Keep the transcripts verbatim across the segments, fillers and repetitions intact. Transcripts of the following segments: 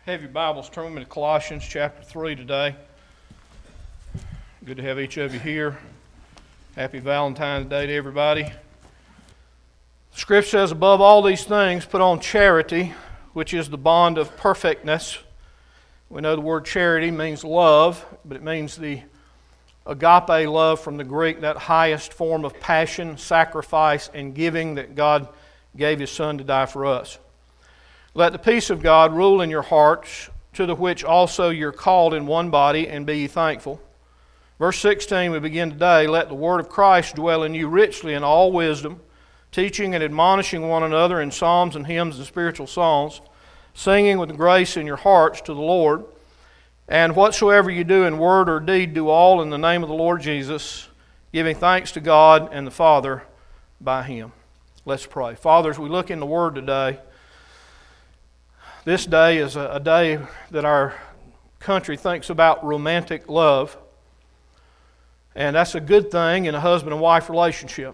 Have your Bibles, turn me to Colossians chapter three today. Good to have each of you here. Happy Valentine's Day to everybody. Scripture says, above all these things, put on charity, which is the bond of perfectness. We know the word charity means love, but it means the agape love from the Greek, that highest form of passion, sacrifice, and giving that God gave His Son to die for us. Let the peace of God rule in your hearts, to the which also you're called in one body, and be ye thankful. Verse sixteen, we begin today, let the word of Christ dwell in you richly in all wisdom, teaching and admonishing one another in psalms and hymns and spiritual songs, singing with grace in your hearts to the Lord. And whatsoever you do in word or deed, do all in the name of the Lord Jesus, giving thanks to God and the Father by Him. Let's pray. Father, as we look in the Word today, this day is a, a day that our country thinks about romantic love. And that's a good thing in a husband and wife relationship.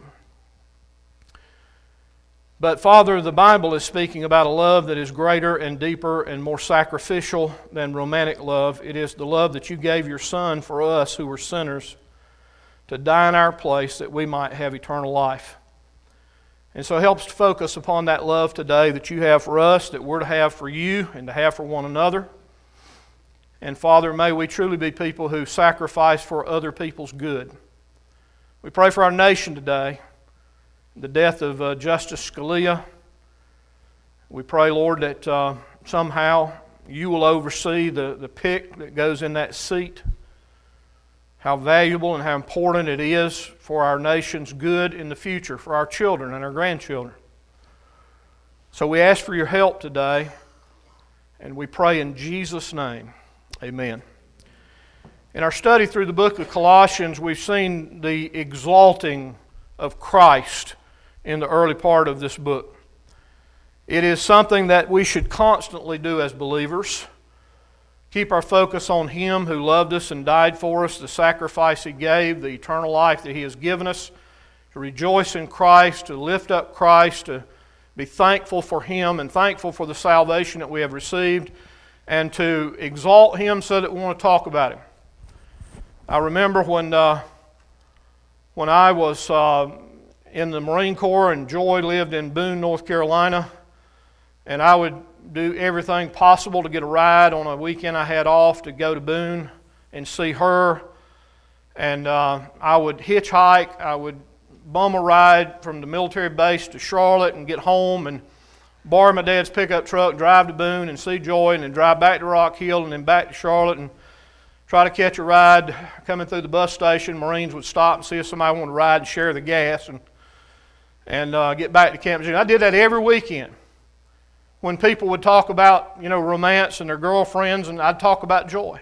But Father, the Bible is speaking about a love that is greater and deeper and more sacrificial than romantic love. It is the love that you gave your Son for us who were sinners to die in our place that we might have eternal life. And so help us to focus upon that love today that you have for us, that we're to have for you and to have for one another. And Father, may we truly be people who sacrifice for other people's good. We pray for our nation today, the death of uh, Justice Scalia. We pray, Lord, that uh, somehow you will oversee the, the pick that goes in that seat, how valuable and how important it is for our nation's good in the future, for our children and our grandchildren. So we ask for your help today, and we pray in Jesus' name. Amen. In our study through the book of Colossians, we've seen the exalting of Christ in the early part of this book. It is something that we should constantly do as believers. Keep our focus on Him who loved us and died for us, the sacrifice He gave, the eternal life that He has given us, to rejoice in Christ, to lift up Christ, to be thankful for Him and thankful for the salvation that we have received, and to exalt Him so that we want to talk about Him. I remember when uh, when I was uh, in the Marine Corps and Joy lived in Boone, North Carolina, and I would do everything possible to get a ride on a weekend I had off to go to Boone and see her. And uh, I would hitchhike, I would bum a ride from the military base to Charlotte and get home and borrow my dad's pickup truck, drive to Boone and see Joy, and then drive back to Rock Hill and then back to Charlotte and try to catch a ride. Coming through the bus station, Marines would stop and see if somebody wanted to ride and share the gas and, and uh, get back to Camp Virginia. I did that every weekend. When people would talk about, you know, romance and their girlfriends, and I'd talk about Joy.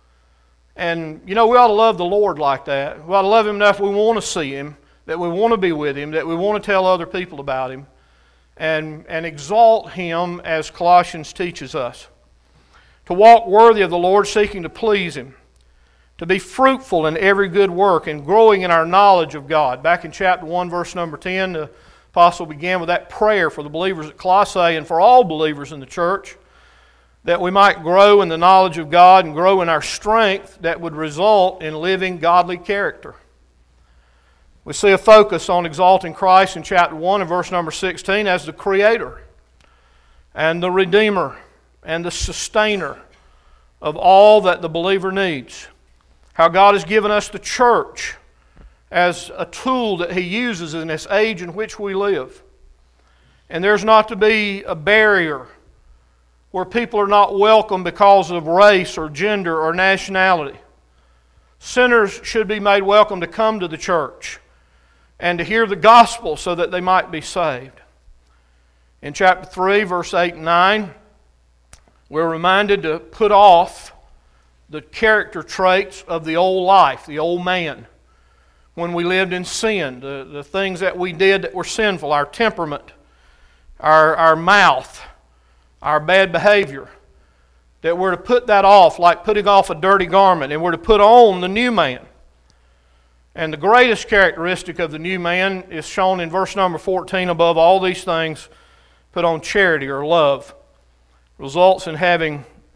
And, you know, we ought to love the Lord like that. We ought to love Him enough we want to see Him, that we want to be with Him, that we want to tell other people about Him, and, and exalt Him as Colossians teaches us. To walk worthy of the Lord, seeking to please Him. To be fruitful in every good work and growing in our knowledge of God. Back in chapter one, verse number ten, the Apostle began with that prayer for the believers at Colossae and for all believers in the church, that we might grow in the knowledge of God and grow in our strength that would result in living godly character. We see a focus on exalting Christ in chapter one and verse number sixteen as the Creator and the Redeemer and the Sustainer of all that the believer needs. How God has given us the church as a tool that He uses in this age in which we live. And there's not to be a barrier where people are not welcome because of race or gender or nationality. Sinners should be made welcome to come to the church and to hear the gospel so that they might be saved. In chapter three, verse eight and nine, we're reminded to put off the character traits of the old life, the old man. When we lived in sin, the, the things that we did that were sinful, our temperament, our, our mouth, our bad behavior, that we're to put that off like putting off a dirty garment, and we're to put on the new man. And the greatest characteristic of the new man is shown in verse number fourteen, above all these things, put on charity or love. Results in having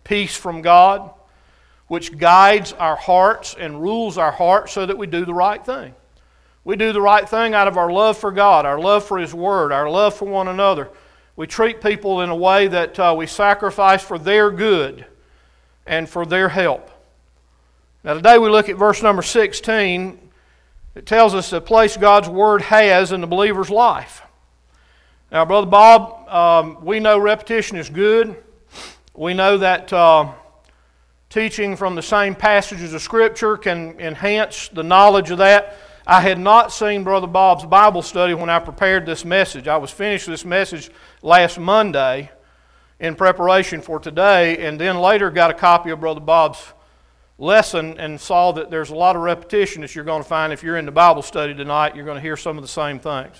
peace from God, which guides our hearts and rules our hearts so that we do the right thing. We do the right thing out of our love for God, our love for His Word, our love for one another. We treat people in a way that uh, we sacrifice for their good and for their help. Now today we look at verse number sixteen. It tells us the place God's Word has in the believer's life. Now, Brother Bob, um, we know repetition is good. We know that uh, teaching from the same passages of Scripture can enhance the knowledge of that. I had not seen Brother Bob's Bible study when I prepared this message. I was finished this message last Monday in preparation for today, and then later got a copy of Brother Bob's lesson and saw that there's a lot of repetition that you're going to find if you're in the Bible study tonight. You're going to hear some of the same things.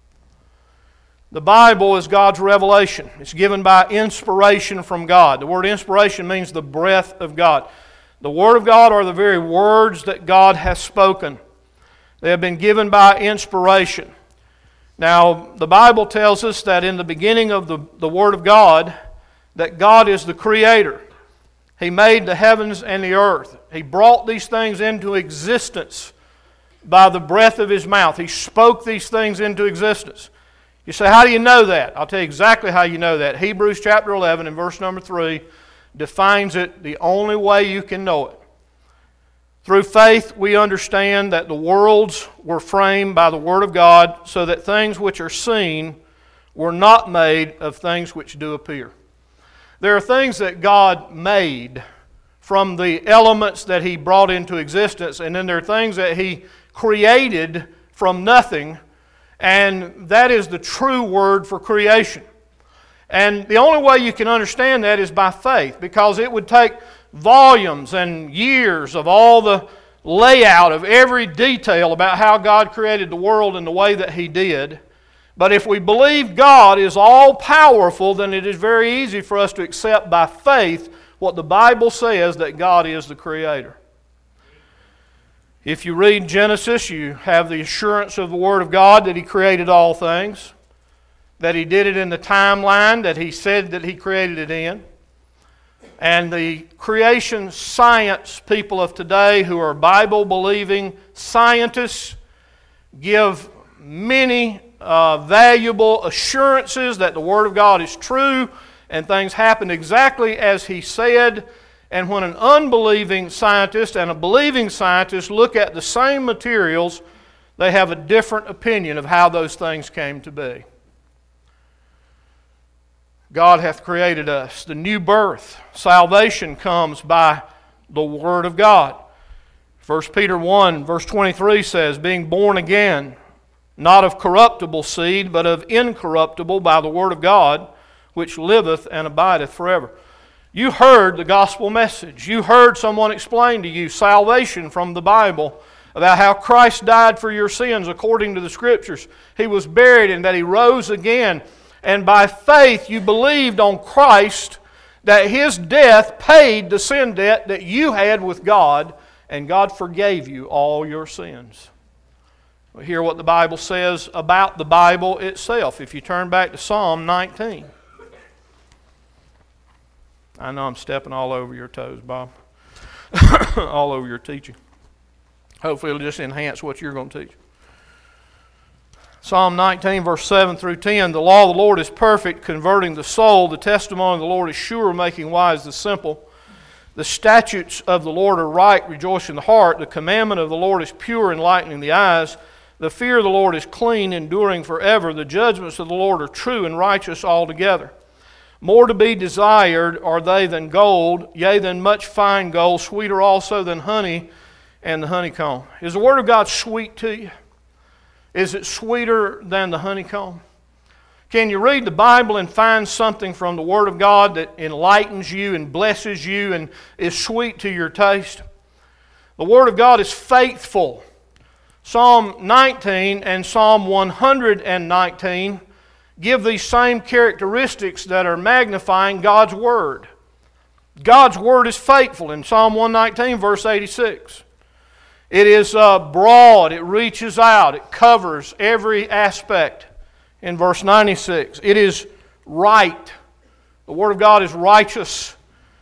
The Bible is God's revelation. It's given by inspiration from God. The word inspiration means the breath of God. The Word of God are the very words that God has spoken. They have been given by inspiration. Now, the Bible tells us that in the beginning of the, the Word of God, that God is the Creator. He made the heavens and the earth. He brought these things into existence by the breath of His mouth. He spoke these things into existence. You say, how do you know that? I'll tell you exactly how you know that. Hebrews chapter eleven and verse number three defines it the only way you can know it. Through faith we understand that the worlds were framed by the Word of God, so that things which are seen were not made of things which do appear. There are things that God made from the elements that He brought into existence, and then there are things that He created from nothing, and that is the true word for creation. And the only way you can understand that is by faith, because it would take volumes and years of all the layout of every detail about how God created the world in the way that He did. But if we believe God is all-powerful, then it is very easy for us to accept by faith what the Bible says, that God is the Creator. If you read Genesis, you have the assurance of the Word of God that He created all things, that He did it in the timeline that He said that He created it in. And the creation science people of today, who are Bible-believing scientists, give many uh, valuable assurances that the Word of God is true and things happen exactly as He said. And when an unbelieving scientist and a believing scientist look at the same materials, they have a different opinion of how those things came to be. God hath created us. The new birth, salvation comes by the Word of God. First Peter one, verse twenty-three says, being born again, not of corruptible seed, but of incorruptible by the Word of God, which liveth and abideth forever. You heard the gospel message. You heard someone explain to you salvation from the Bible, about how Christ died for your sins according to the Scriptures. He was buried and that He rose again. And by faith you believed on Christ, that His death paid the sin debt that you had with God, and God forgave you all your sins. We hear what the Bible says about the Bible itself. If you turn back to Psalm nineteen. I know I'm stepping all over your toes, Bob. All over your teaching. Hopefully it'll just enhance what you're going to teach. Psalm nineteen, verse seven through ten, the law of the Lord is perfect, converting the soul. The testimony of the Lord is sure, making wise the simple. The statutes of the Lord are right, rejoicing the heart. The commandment of the Lord is pure, enlightening the eyes. The fear of the Lord is clean, enduring forever. The judgments of the Lord are true and righteous altogether. More to be desired are they than gold, yea, than much fine gold, sweeter also than honey and the honeycomb. Is the Word of God sweet to you? Is it sweeter than the honeycomb? Can you read the Bible and find something from the Word of God that enlightens you and blesses you and is sweet to your taste? The Word of God is faithful. Psalm nineteen and Psalm one hundred nineteen give these same characteristics that are magnifying God's Word. God's Word is faithful in Psalm one nineteen, verse eighty-six. It is uh, broad, it reaches out, it covers every aspect in verse ninety-six. It is right. The Word of God is righteous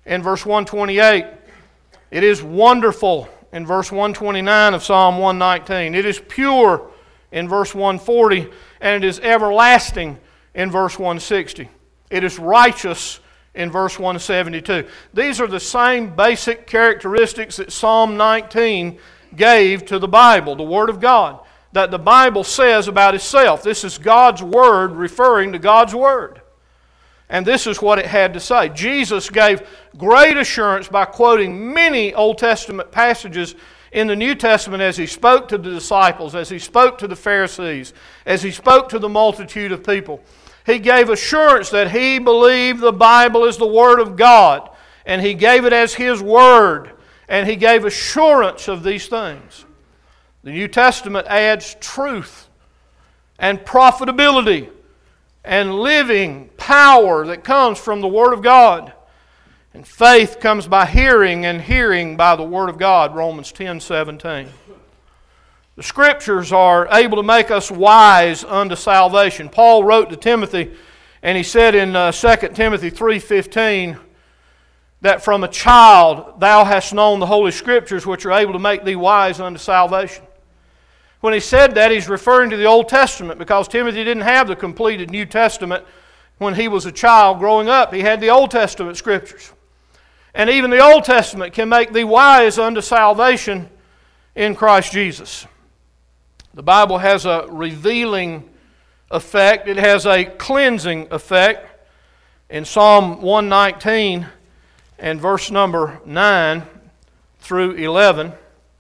in verse one twenty-eight. It is wonderful in verse one twenty-nine of Psalm one nineteen. It is pure in verse one forty, and it is everlasting in verse one sixty. It is righteous in verse one seventy-two. These are the same basic characteristics that Psalm nineteen gave to the Bible, the Word of God, that the Bible says about itself. This is God's Word referring to God's Word. And this is what it had to say. Jesus gave great assurance by quoting many Old Testament passages in the New Testament as He spoke to the disciples, as He spoke to the Pharisees, as He spoke to the multitude of people. He gave assurance that He believed the Bible is the Word of God, and He gave it as His Word, and He gave assurance of these things. The New Testament adds truth and profitability and living power that comes from the Word of God. And faith comes by hearing, and hearing by the Word of God, Romans ten seventeen. The Scriptures are able to make us wise unto salvation. Paul wrote to Timothy, and he said in uh, Second Timothy three fifteen, that from a child thou hast known the Holy Scriptures, which are able to make thee wise unto salvation. When he said that, he's referring to the Old Testament, because Timothy didn't have the completed New Testament when he was a child growing up. He had the Old Testament Scriptures. And even the Old Testament can make thee wise unto salvation in Christ Jesus. The Bible has a revealing effect. It has a cleansing effect. In Psalm one nineteen and verse number nine through eleven,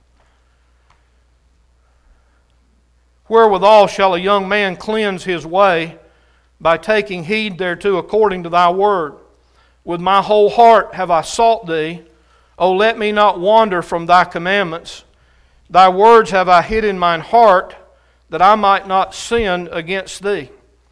wherewithal shall a young man cleanse his way? By taking heed thereto according to thy word. With my whole heart have I sought thee. O let me not wander from thy commandments. Thy words have I hid in mine heart, that I might not sin against thee.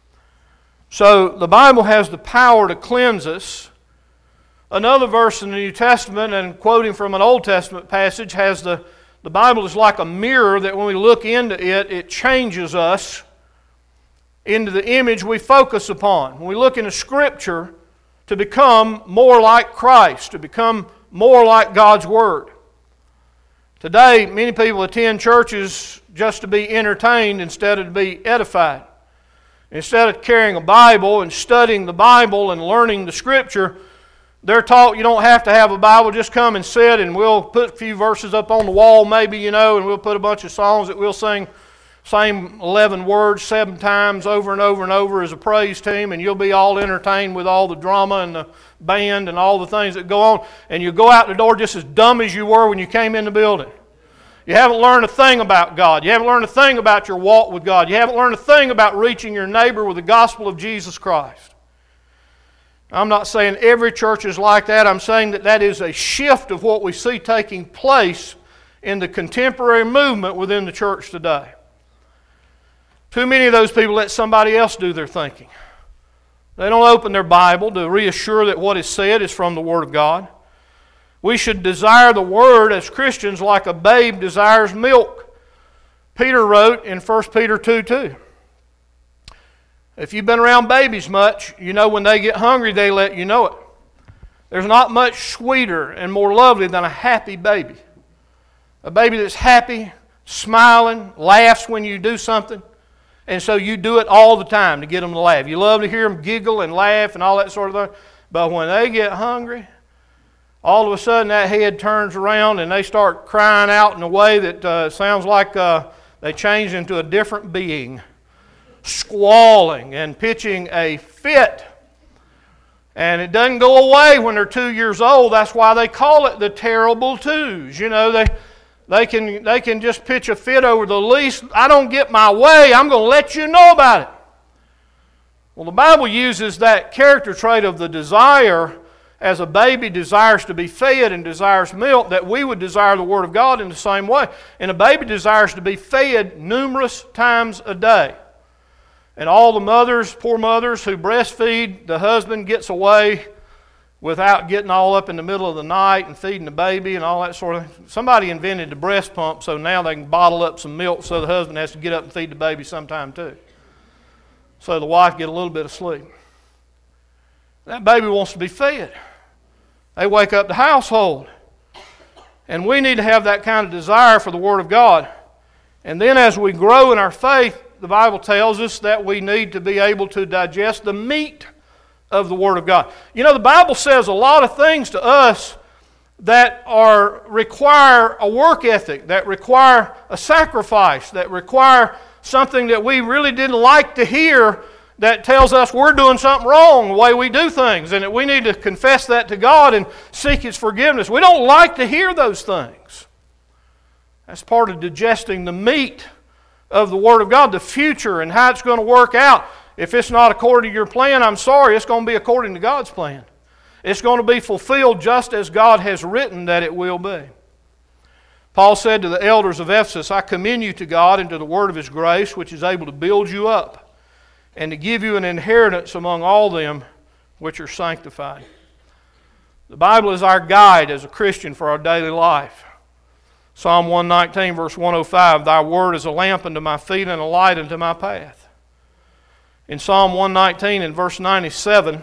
So the Bible has the power to cleanse us. Another verse in the New Testament, and quoting from an Old Testament passage, has the, the Bible is like a mirror that when we look into it, it changes us into the image we focus upon. When we look into Scripture, to become more like Christ, to become more like God's Word. Today, many people attend churches just to be entertained instead of to be edified. Instead of carrying a Bible and studying the Bible and learning the Scripture, they're taught you don't have to have a Bible, just come and sit and we'll put a few verses up on the wall maybe, you know, and we'll put a bunch of songs that we'll sing same eleven words seven times over and over and over as a praise team, and you'll be all entertained with all the drama and the band and all the things that go on, and you go out the door just as dumb as you were when you came in the building. You haven't learned a thing about God. You haven't learned a thing about your walk with God. You haven't learned a thing about reaching your neighbor with the gospel of Jesus Christ. I'm not saying every church is like that. I'm saying that that is a shift of what we see taking place in the contemporary movement within the church today. Too many of those people let somebody else do their thinking. They don't open their Bible to reassure that what is said is from the Word of God. We should desire the Word as Christians like a babe desires milk. Peter wrote in First Peter two two. If you've been around babies much, you know when they get hungry, they let you know it. There's not much sweeter and more lovely than a happy baby. A baby that's happy, smiling, laughs when you do something. And so you do it all the time to get them to laugh. You love to hear them giggle and laugh and all that sort of thing. But when they get hungry, all of a sudden that head turns around and they start crying out in a way that uh, sounds like uh, they change into a different being. Squalling and pitching a fit. And it doesn't go away when they're two years old. That's why they call it the terrible twos. You know, they... They can, they can just pitch a fit over the least. I don't get my way, I'm going to let you know about it. Well, the Bible uses that character trait of the desire as a baby desires to be fed and desires milk, that we would desire the Word of God in the same way. And a baby desires to be fed numerous times a day. And all the mothers, poor mothers who breastfeed, the husband gets away without getting all up in the middle of the night and feeding the baby and all that sort of thing. Somebody invented the breast pump, so now they can bottle up some milk so the husband has to get up and feed the baby sometime too. So the wife get a little bit of sleep. That baby wants to be fed. They wake up the household. And we need to have that kind of desire for the Word of God. And then as we grow in our faith, the Bible tells us that we need to be able to digest the meat of the Word of God. You know, the Bible says a lot of things to us that are require a work ethic, that require a sacrifice, that require something that we really didn't like to hear, that tells us we're doing something wrong the way we do things, and that we need to confess that to God and seek His forgiveness. We don't like to hear those things. That's part of digesting the meat of the Word of God, the future and how it's going to work out. If it's not according to your plan, I'm sorry, it's going to be according to God's plan. It's going to be fulfilled just as God has written that it will be. Paul said to the elders of Ephesus, I commend you to God and to the word of His grace, which is able to build you up and to give you an inheritance among all them which are sanctified. The Bible is our guide as a Christian for our daily life. Psalm one nineteen, verse one oh five, Thy word is a lamp unto my feet and a light unto my path. In Psalm one nineteen and verse ninety-seven,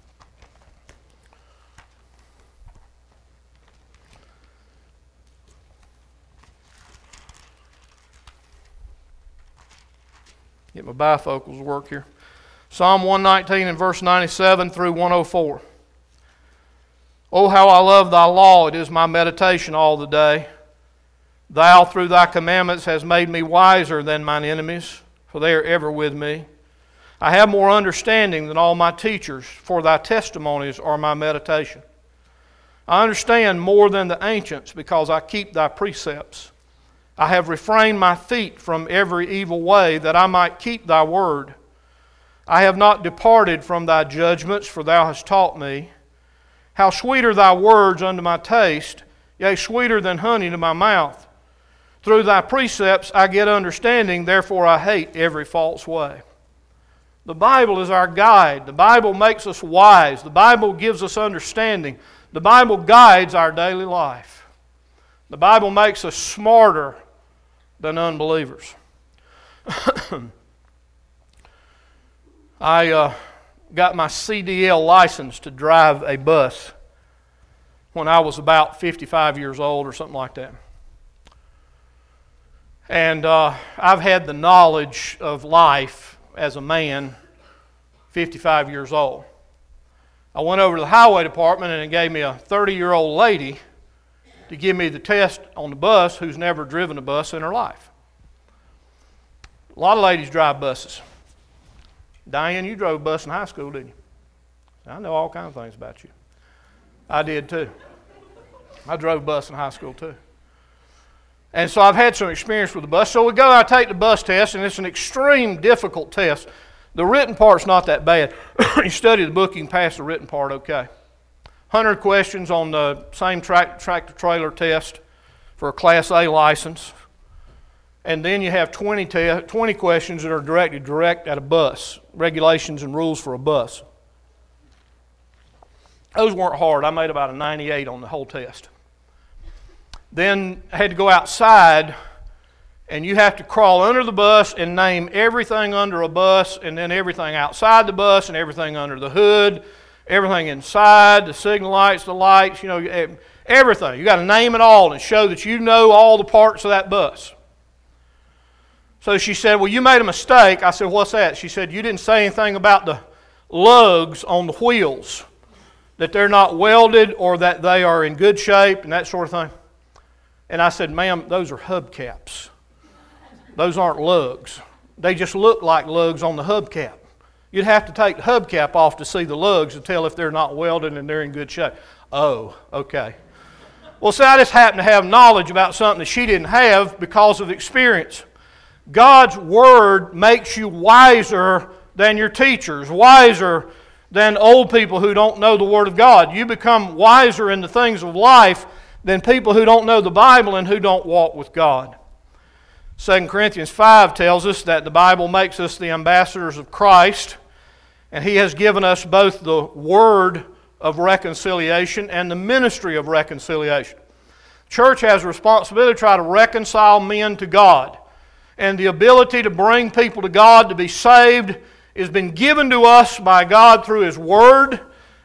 get my bifocals to work here. Psalm one nineteen and verse ninety-seven through one oh four. Oh, how I love thy law, it is my meditation all the day. Thou through thy commandments hast made me wiser than mine enemies, for they are ever with me. I have more understanding than all my teachers, for thy testimonies are my meditation. I understand more than the ancients, because I keep thy precepts. I have refrained my feet from every evil way, that I might keep thy word. I have not departed from thy judgments, for thou hast taught me. How sweet are thy words unto my taste, yea, sweeter than honey to my mouth. Through thy precepts I get understanding, therefore I hate every false way. The Bible is our guide. The Bible makes us wise. The Bible gives us understanding. The Bible guides our daily life. The Bible makes us smarter than unbelievers. I uh, got my C D L license to drive a bus when I was about fifty-five years old or something like that. And uh, I've had the knowledge of life as a man, fifty-five years old. I went over to the highway department and it gave me a thirty-year-old lady to give me the test on the bus who's never driven a bus in her life. A lot of ladies drive buses. Diane, you drove a bus in high school, didn't you? I know all kinds of things about you. I did too. I drove a bus in high school too. And so I've had some experience with the bus. So we go, I take the bus test, and it's an extreme difficult test. The written part's not that bad. You study the book, you can pass the written part okay. one hundred questions on the same track, tractor-trailer test for a Class A license. And then you have twenty, te- twenty questions that are directed direct at a bus, regulations and rules for a bus. Those weren't hard. I made about a ninety-eight on the whole test. Then I had to go outside, and you have to crawl under the bus and name everything under a bus, and then everything outside the bus, and everything under the hood, everything inside, the signal lights, the lights, you know, everything. You got to name it all and show that you know all the parts of that bus. So she said, well, you made a mistake. I said, what's that? She said, you didn't say anything about the lugs on the wheels, that they're not welded or that they are in good shape and that sort of thing. And I said, ma'am, those are hubcaps. Those aren't lugs. They just look like lugs on the hubcap. You'd have to take the hubcap off to see the lugs to tell if they're not welded and they're in good shape. Oh, okay. Well, see, I just happen to have knowledge about something that she didn't have because of experience. God's Word makes you wiser than your teachers, wiser than old people who don't know the Word of God. You become wiser in the things of life than people who don't know the Bible and who don't walk with God. Second Corinthians five tells us that the Bible makes us the ambassadors of Christ, and He has given us both the word of reconciliation and the ministry of reconciliation. Church has a responsibility to try to reconcile men to God, and the ability to bring people to God to be saved has been given to us by God through His Word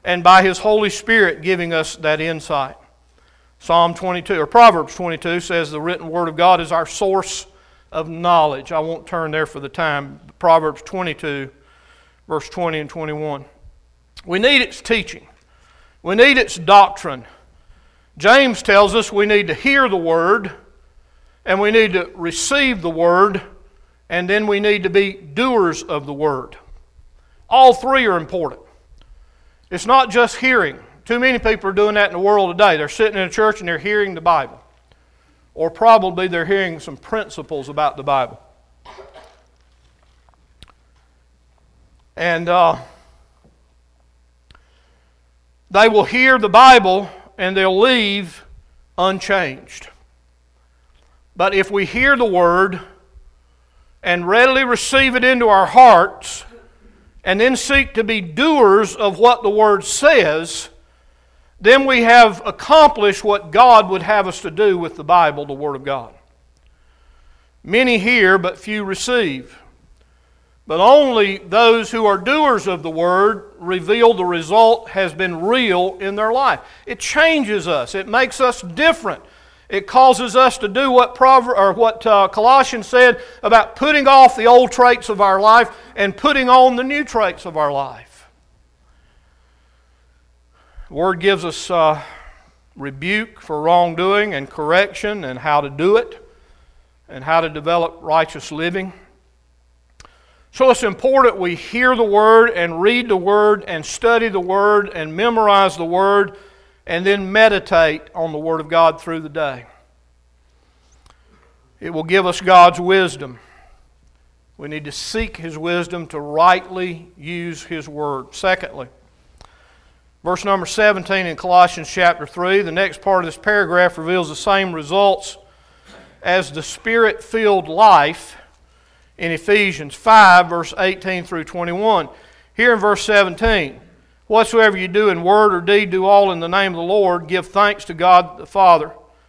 and by His Holy Spirit giving us that insight. Psalm twenty-two, or Proverbs twenty-two says the written Word of God is our source of knowledge. I won't turn there for the time. Proverbs twenty-two, verse twenty and twenty-one. We need its teaching. We need its doctrine. James tells us we need to hear the Word, and we need to receive the Word, and then we need to be doers of the Word. All three are important. It's not just hearing. Too many people are doing that in the world today. They're sitting in a church and they're hearing the Bible. Or probably they're hearing some principles about the Bible. And uh, they will hear the Bible and they'll leave unchanged. But if we hear the Word and readily receive it into our hearts, and then seek to be doers of what the Word says, then we have accomplished what God would have us to do with the Bible, the Word of God. Many hear, but few receive. But only those who are doers of the Word reveal the result has been real in their life. It changes us. It makes us different. It causes us to do what Prover- or what uh, Colossians said about putting off the old traits of our life and putting on the new traits of our life. The Word gives us uh, rebuke for wrongdoing and correction and how to do it and how to develop righteous living. So it's important we hear the Word and read the Word and study the Word and memorize the Word and then meditate on the Word of God through the day. It will give us God's wisdom. We need to seek His wisdom to rightly use His Word. Secondly, verse number seventeen in Colossians chapter three, the next part of this paragraph reveals the same results as the Spirit-filled life in Ephesians five, verse eighteen through twenty-one. Here in verse seventeen, whatsoever you do in word or deed, do all in the name of the Lord. Give thanks to God the Father.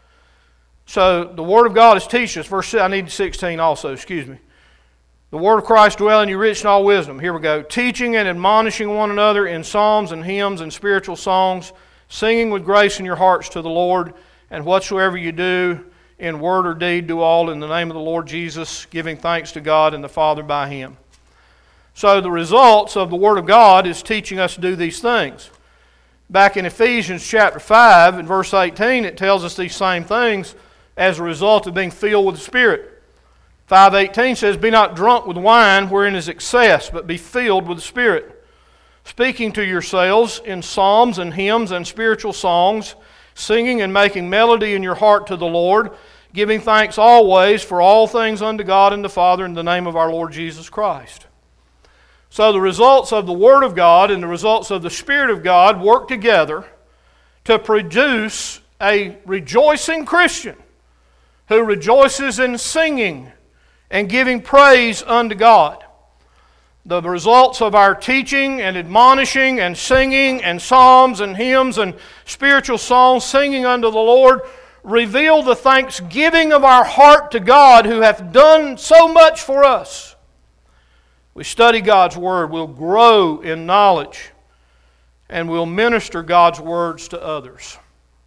So the Word of God is teaching us. Verse I need sixteen also, excuse me. The Word of Christ dwell in you rich in all wisdom. Here we go. Teaching and admonishing one another in psalms and hymns and spiritual songs, singing with grace in your hearts to the Lord. And whatsoever you do in word or deed, do all in the name of the Lord Jesus, giving thanks to God and the Father by Him. So the results of the Word of God is teaching us to do these things. Back in Ephesians chapter five, in verse eighteen, it tells us these same things as a result of being filled with the Spirit. five eighteen says, be not drunk with wine wherein is excess, but be filled with the Spirit, speaking to yourselves in psalms and hymns and spiritual songs, singing and making melody in your heart to the Lord, giving thanks always for all things unto God and the Father in the name of our Lord Jesus Christ. So the results of the Word of God and the results of the Spirit of God work together to produce a rejoicing Christian who rejoices in singing and giving praise unto God. The results of our teaching and admonishing and singing and psalms and hymns and spiritual songs, singing unto the Lord, reveal the thanksgiving of our heart to God who hath done so much for us. We study God's Word, we'll grow in knowledge, and we'll minister God's words to others.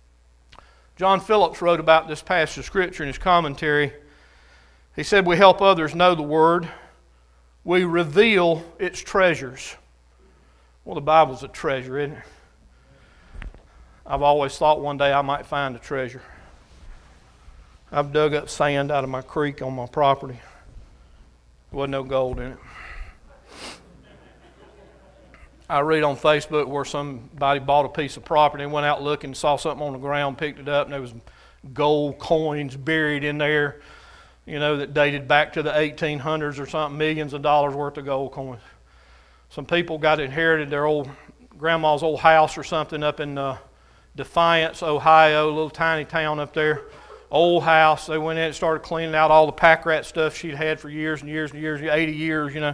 John Phillips wrote about this passage of Scripture in his commentary. He said, we help others know the Word. We reveal its treasures. Well, the Bible's a treasure, isn't it? I've always thought one day I might find a treasure. I've dug up sand out of my creek on my property. There wasn't no gold in it. I read on Facebook where somebody bought a piece of property and went out looking, saw something on the ground, picked it up, and there was gold coins buried in there, you know, that dated back to the eighteen hundreds or something, millions of dollars worth of gold coins. Some people got inherited their old grandma's old house or something up in uh, Defiance, Ohio, a little tiny town up there. Old house. They went in and started cleaning out all the pack rat stuff she'd had for years and years and years, eighty years, you know.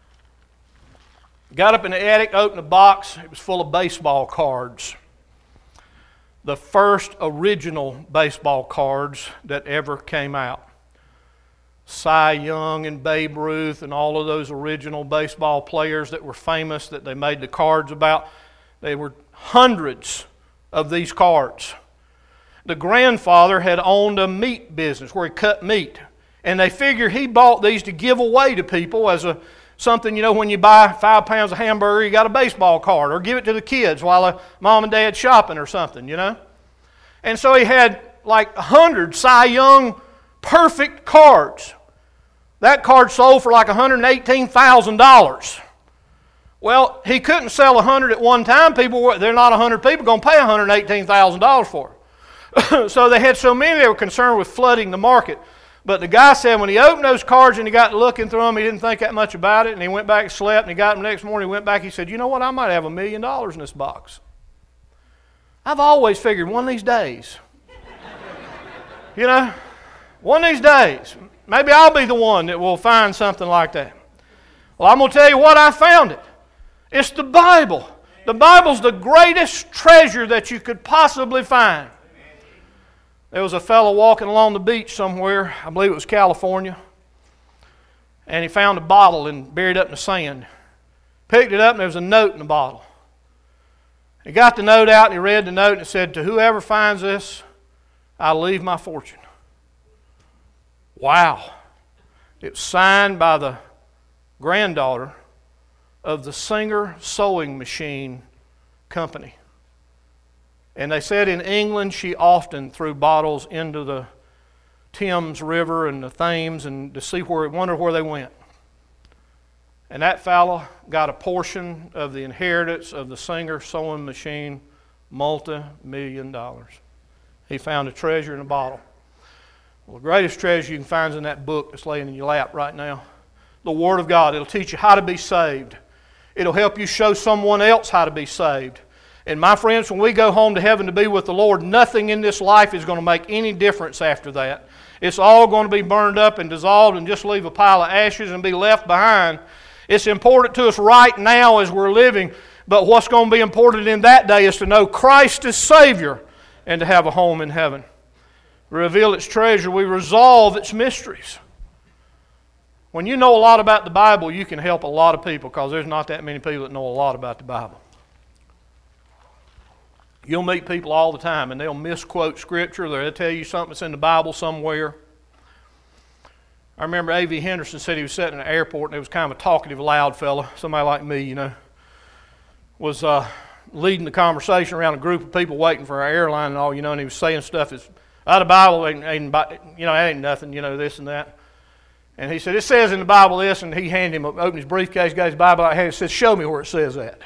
Got up in the attic, opened a box. It was full of baseball cards. The first original baseball cards that ever came out. Cy Young and Babe Ruth and all of those original baseball players that were famous that they made the cards about. There were hundreds of these cards. The grandfather had owned a meat business where he cut meat. And they figured he bought these to give away to people as a something, you know, when you buy five pounds of hamburger, you got a baseball card, or give it to the kids while a mom and dad shopping or something, you know. And so he had like a hundred Cy Young perfect cards. That card sold for like one hundred eighteen thousand dollars. Well, he couldn't sell one hundred at one time. People were, they're not one hundred people going to pay one hundred eighteen thousand dollars for it. So they had so many, they were concerned with flooding the market. But the guy said when he opened those cards and he got looking through them, he didn't think that much about it, and he went back and slept, and he got them the next morning, he went back, he said, you know what, I might have a million dollars in this box. I've always figured one of these days, you know, one of these days, maybe I'll be the one that will find something like that. Well, I'm going to tell you what, I found it. It's the Bible. The Bible's the greatest treasure that you could possibly find. There was a fellow walking along the beach somewhere, I believe it was California, and he found a bottle and buried it up in the sand. Picked it up and there was a note in the bottle. He got the note out and he read the note and it said, to whoever finds this, I'll leave my fortune. Wow. It was signed by the granddaughter of the Singer Sewing Machine Company. And they said in England she often threw bottles into the Thames River and the Thames and to see where, wonder where they went. And that fellow got a portion of the inheritance of the Singer Sewing Machine, multi-million dollars. He found a treasure in a bottle. Well, the greatest treasure you can find is in that book that's laying in your lap right now. The Word of God. It'll teach you how to be saved. It'll help you show someone else how to be saved. And my friends, when we go home to heaven to be with the Lord, nothing in this life is going to make any difference after that. It's all going to be burned up and dissolved and just leave a pile of ashes and be left behind. It's important to us right now as we're living, but what's going to be important in that day is to know Christ as Savior and to have a home in heaven. We reveal its treasure, we resolve its mysteries. When you know a lot about the Bible, you can help a lot of people because there's not that many people that know a lot about the Bible. You'll meet people all the time and they'll misquote Scripture. They'll tell you something that's in the Bible somewhere. I remember A V Henderson said he was sitting in an airport and it was kind of a talkative, loud fella, somebody like me, you know, was uh, leading the conversation around a group of people waiting for our airline and all, you know, and he was saying stuff that's out of the Bible, ain't, ain't, you know, ain't nothing, you know, this and that. And he said, it says in the Bible this, and he handed him, opened his briefcase, got his Bible out, and said, show me where it says that.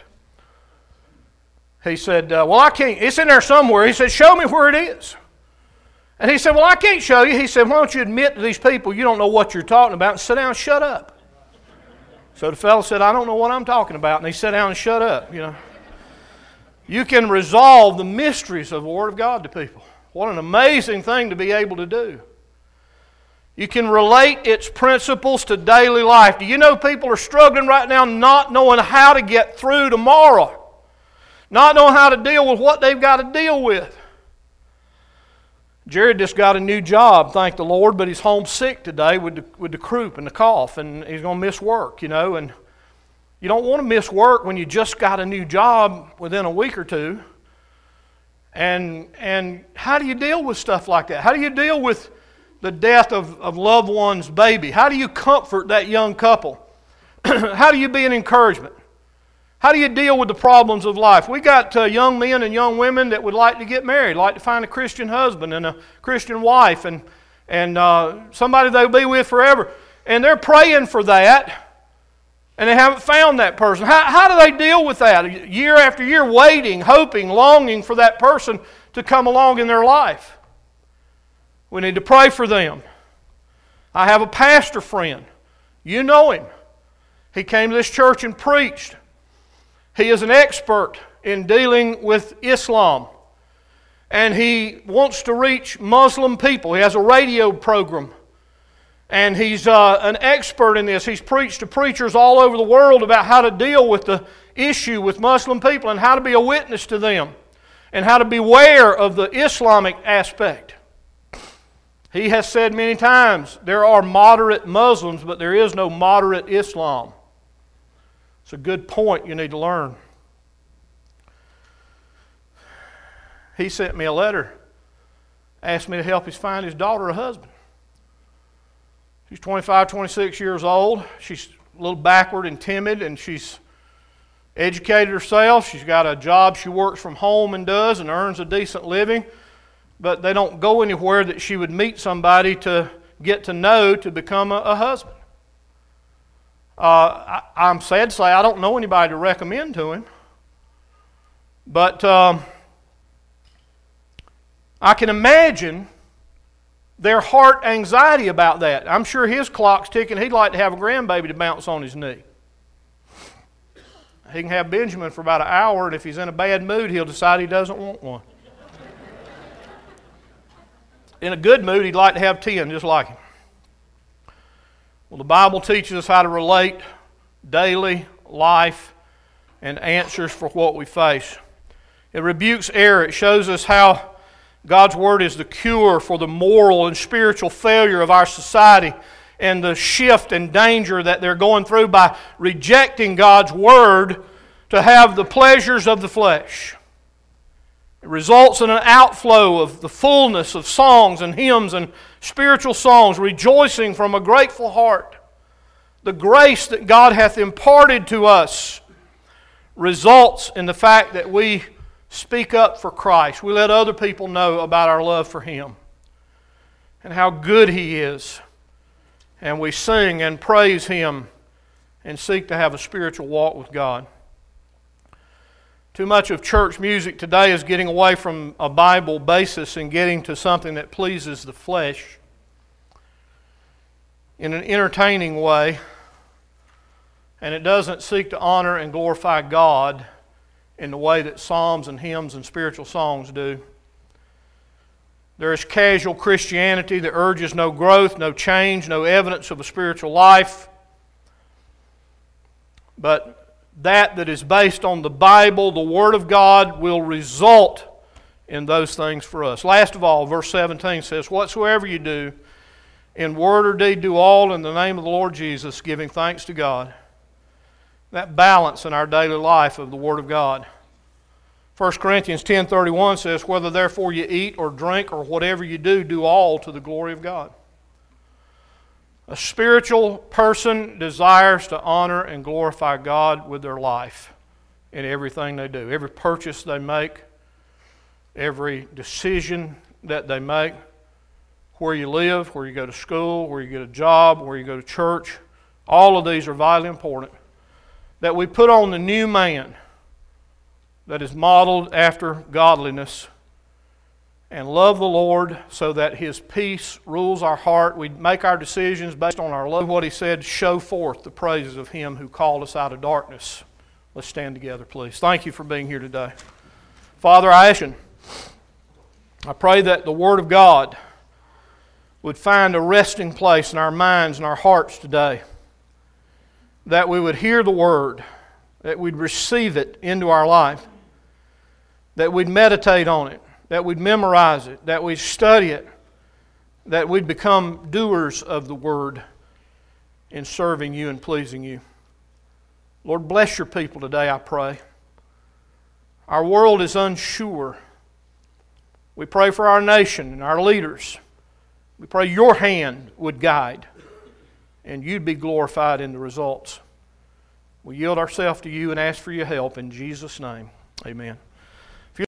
He said, uh, well, I can't. It's in there somewhere. He said, show me where it is. And he said, well, I can't show you. He said, why don't you admit to these people you don't know what you're talking about and sit down and shut up. So the fellow said, I don't know what I'm talking about. And he sat down and shut up, you know. You can resolve the mysteries of the Word of God to people. What an amazing thing to be able to do. You can relate its principles to daily life. Do you know people are struggling right now not knowing how to get through tomorrow? Not knowing how to deal with what they've got to deal with. Jared just got a new job, thank the Lord, but he's homesick today with the, with the croup and the cough, and he's going to miss work, you know. And you don't want to miss work when you just got a new job within a week or two. And, and how do you deal with stuff like that? How do you deal with the death of, of loved one's baby? How do you comfort that young couple? How do you be an encouragement? How do you deal with the problems of life? We got uh, young men and young women that would like to get married, like to find a Christian husband and a Christian wife and, and uh, somebody they'll be with forever. And they're praying for that, and they haven't found that person. How, how do they deal with that? Year after year, waiting, hoping, longing for that person to come along in their life. We need to pray for them. I have a pastor friend. You know him. He came to this church and preached. He is an expert in dealing with Islam. And he wants to reach Muslim people. He has a radio program. And he's uh, an expert in this. He's preached to preachers all over the world about how to deal with the issue with Muslim people and how to be a witness to them and how to beware of the Islamic aspect. He has said many times, there are moderate Muslims, but there is no moderate Islam. It's a good point you need to learn. he sent me a letter, asked me to help him find his daughter a husband. She's twenty-five, twenty-six years old. She's a little backward and timid, and she's educated herself. She's got a job she works from home and does and earns a decent living. But they don't go anywhere that she would meet somebody to get to know to become a, a husband. Uh, I, I'm sad to say I don't know anybody to recommend to him. But um, I can imagine their heart anxiety about that. I'm sure his clock's ticking. He'd like to have a grandbaby to bounce on his knee. He can have Benjamin for about an hour, and if he's in a bad mood, he'll decide he doesn't want one. In a good mood, he'd like to have ten, just like him. Well, the Bible teaches us how to relate daily life and answers for what we face. It rebukes error. It shows us how God's Word is the cure for the moral and spiritual failure of our society and the shift and danger that they're going through by rejecting God's Word to have the pleasures of the flesh. It results in an outflow of the fullness of songs and hymns and spiritual songs, rejoicing from a grateful heart. The grace that God hath imparted to us results in the fact that we speak up for Christ. We let other people know about our love for Him and how good He is. And we sing and praise Him and seek to have a spiritual walk with God. Too much of church music today is getting away from a Bible basis and getting to something that pleases the flesh in an entertaining way, and it doesn't seek to honor and glorify God in the way that psalms and hymns and spiritual songs do. There is casual Christianity that urges no growth, no change, no evidence of a spiritual life. But that that is based on the Bible, the Word of God, will result in those things for us. Last of all, verse seventeen says, "Whatsoever you do, in word or deed, do all in the name of the Lord Jesus, giving thanks to God." That balance in our daily life of the Word of God. First Corinthians ten thirty-one says, "Whether therefore you eat or drink or whatever you do, do all to the glory of God." A spiritual person desires to honor and glorify God with their life in everything they do. Every purchase they make, every decision that they make, where you live, where you go to school, where you get a job, where you go to church, all of these are vitally important. That we put on the new man that is modeled after godliness and love the Lord so that His peace rules our heart. We make our decisions based on our love. What He said, show forth the praises of Him who called us out of darkness. Let's stand together, please. Thank you for being here today. Father, I ask you, I pray that the Word of God would find a resting place in our minds and our hearts today. That we would hear the Word, that we'd receive it into our life, that we'd meditate on it, that we'd memorize it, that we'd study it, that we'd become doers of the Word in serving You and pleasing You. Lord, bless Your people today, I pray. Our world is unsure. We pray for our nation and our leaders. We pray Your hand would guide and You'd be glorified in the results. We yield ourselves to You and ask for Your help in Jesus' name. Amen.